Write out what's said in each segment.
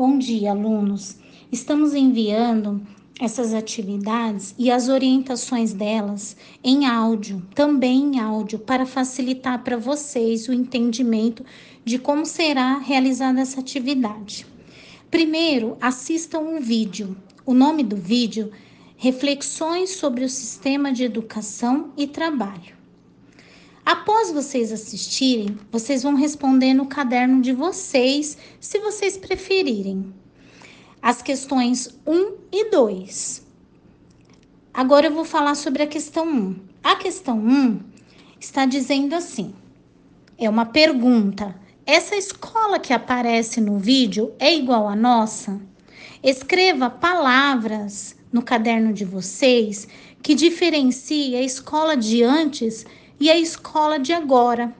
Bom dia, alunos. Estamos enviando essas atividades e as orientações delas em áudio, também em áudio, para facilitar para vocês o entendimento de como será realizada essa atividade. Primeiro, assistam um vídeo. O nome do vídeo: Reflexões sobre o Sistema de Educação e Trabalho. Após vocês assistirem, vocês vão responder no caderno de vocês, se vocês preferirem, as questões 1 e 2. Agora eu vou falar sobre a questão 1. A questão 1 está dizendo assim, é uma pergunta: essa escola que aparece no vídeo é igual à nossa? Escreva palavras no caderno de vocês que diferenciem a escola de antes e a escola de agora.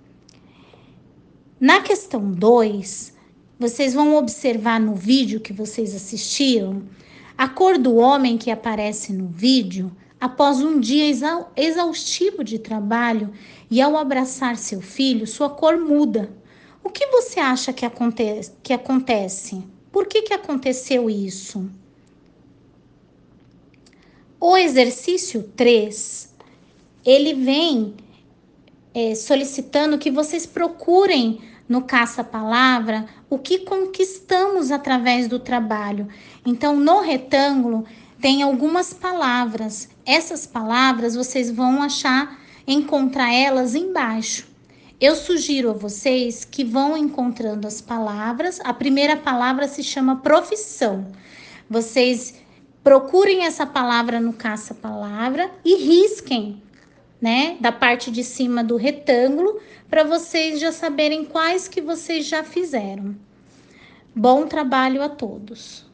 Na questão 2, vocês vão observar no vídeo que vocês assistiram a cor do homem que aparece no vídeo após um dia exaustivo de trabalho e ao abraçar seu filho, sua cor muda. O que você acha que acontece? Por que aconteceu isso? O exercício 3, ele vem solicitando que vocês procurem no caça-palavra o que conquistamos através do trabalho. Então, no retângulo, tem algumas palavras. Essas palavras vocês vão encontrar elas embaixo. Eu sugiro a vocês que vão encontrando as palavras. A primeira palavra se chama profissão. Vocês procurem essa palavra no caça-palavra e risquem, né, da parte de cima do retângulo, para vocês já saberem quais que vocês já fizeram. Bom trabalho a todos!